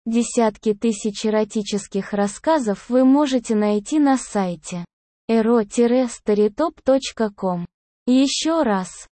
Десятки тысяч эротических рассказов вы можете найти на сайте ero-storytop.com. Еще раз,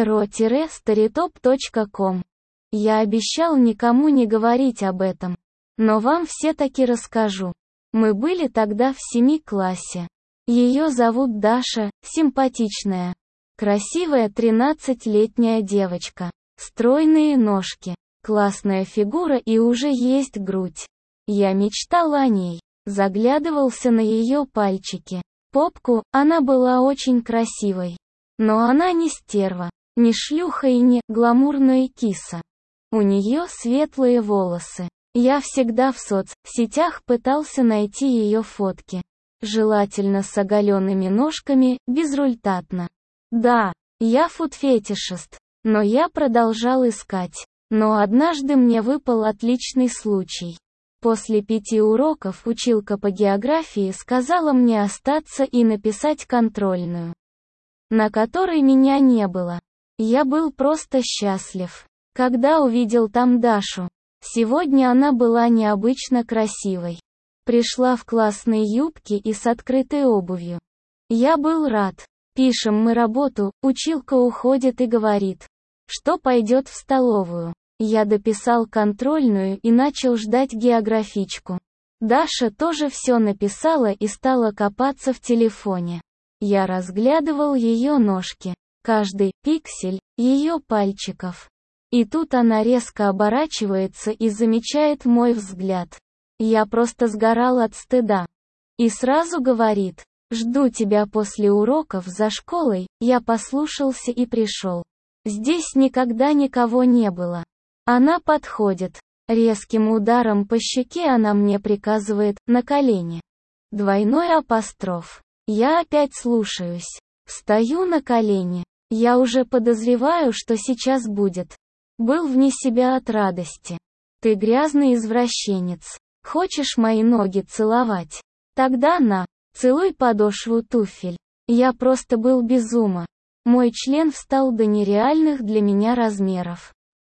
ero-storytop.com. Я обещал никому не говорить об этом, но вам все-таки расскажу. Мы были тогда в 7 классе. Ее зовут Даша, симпатичная, красивая 13-летняя девочка, стройные ножки, классная фигура и уже есть грудь. Я мечтал о ней, заглядывался на ее пальчики, попку, она была очень красивой. Но она не стерва, не шлюха и не гламурная киса. У нее светлые волосы. Я всегда в соцсетях пытался найти ее фотки. Желательно с оголенными ножками, безрезультатно. Да, я фуд-фетишист, но я продолжал искать. Но однажды мне выпал отличный случай. После 5 уроков училка по географии сказала мне остаться и написать контрольную, на которой меня не было. Я был просто счастлив, когда увидел там Дашу. Сегодня она была необычно красивой. Пришла в классной юбке и с открытой обувью. Я был рад. Пишем мы работу, училка уходит и говорит, что пойдет в столовую. Я дописал контрольную и начал ждать географичку. Даша тоже все написала и стала копаться в телефоне. Я разглядывал ее ножки, каждый пиксель ее пальчиков. И тут она резко оборачивается и замечает мой взгляд. Я просто сгорал от стыда. И сразу говорит: «Жду тебя после уроков за школой». Я послушался и пришел. Здесь никогда никого не было. Она подходит. Резким ударом по щеке она мне приказывает: «На колени». Двойной апостроф. Я опять слушаюсь. Встаю на колени. Я уже подозреваю, что сейчас будет. Был вне себя от радости. «Ты грязный извращенец. Хочешь мои ноги целовать? Тогда на, целуй подошву туфель». Я просто был без ума. Мой член встал до нереальных для меня размеров.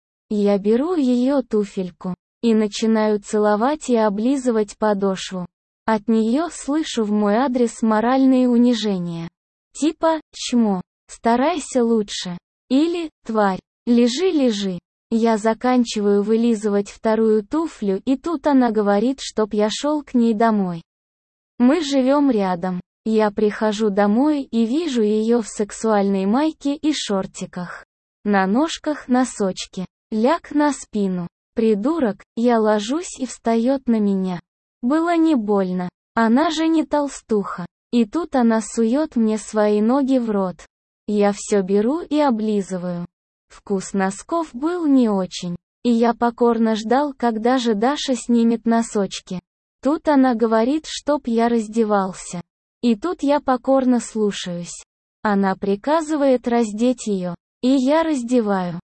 Я беру ее туфельку и начинаю целовать и облизывать подошву. От нее слышу в мой адрес моральные унижения. Типа: «Чмо, старайся лучше». Или: «Тварь, лежи». Я заканчиваю вылизывать вторую туфлю, и тут она говорит, чтоб я шел к ней домой. Мы живем рядом. Я прихожу домой и вижу ее в сексуальной майке и шортиках. На ножках носочки. Ляг на спину. Придурок, я ложусь и встает на меня. Было не больно. Она же не толстуха. И тут она сует мне свои ноги в рот. Я все беру и облизываю. Вкус носков был не очень. И я покорно ждал, когда же Даша снимет носочки. Тут она говорит, чтоб я раздевался. И тут я покорно слушаюсь. Она приказывает раздеть ее. И я раздеваю.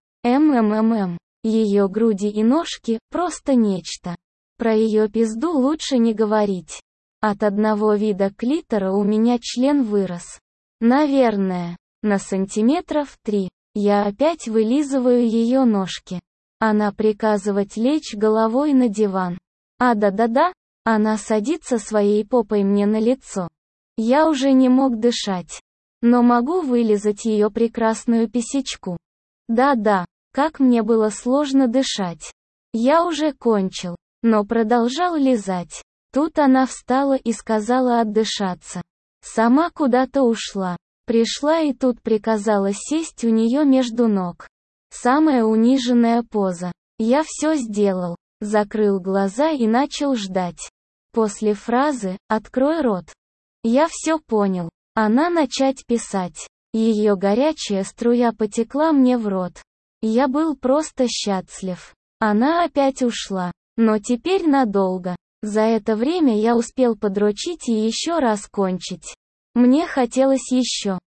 Ее груди и ножки – просто нечто. Про ее пизду лучше не говорить. От одного вида клитора у меня член вырос. Наверное, на сантиметров 3. Я опять вылизываю ее ножки. Она приказывает лечь головой на диван. Да-да-да, она садится своей попой мне на лицо. Я уже не мог дышать. Но могу вылизать ее прекрасную писечку. Да-да, как мне было сложно дышать. Я уже кончил, но продолжал лизать. Тут она встала и сказала отдышаться. Сама куда-то ушла. Пришла и тут приказала сесть у нее между ног. Самая униженная поза. Я все сделал. Закрыл глаза и начал ждать. После фразы «открой рот» я все понял. Она начать писать. Ее горячая струя потекла мне в рот. Я был просто счастлив. Она опять ушла. Но теперь надолго. За это время я успел подрочить и еще раз кончить. Мне хотелось еще.